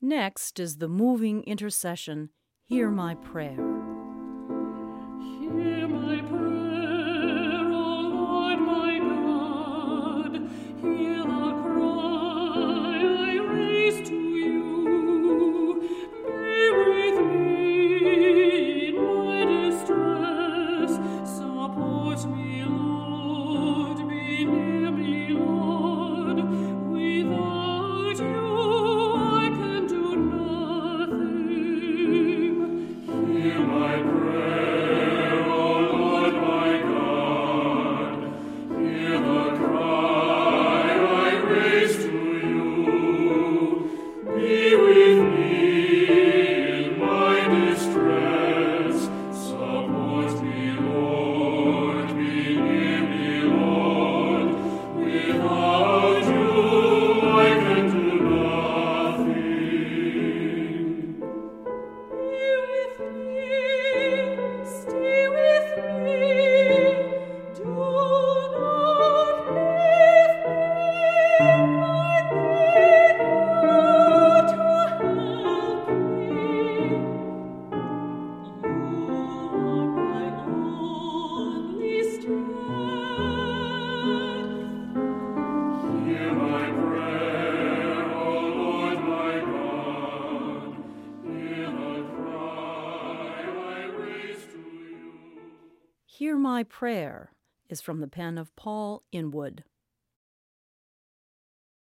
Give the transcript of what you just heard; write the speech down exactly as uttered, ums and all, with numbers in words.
Next is the moving intercession, Hear My Prayer. Hear my prayer, O Lord my God. Hear the cry I raise to you. Be with me in my distress. Support me, Lord. Be near me, Lord. Without you I can do nothing. Hear my prayer. Hear My Prayer is from the pen of Paul Inwood.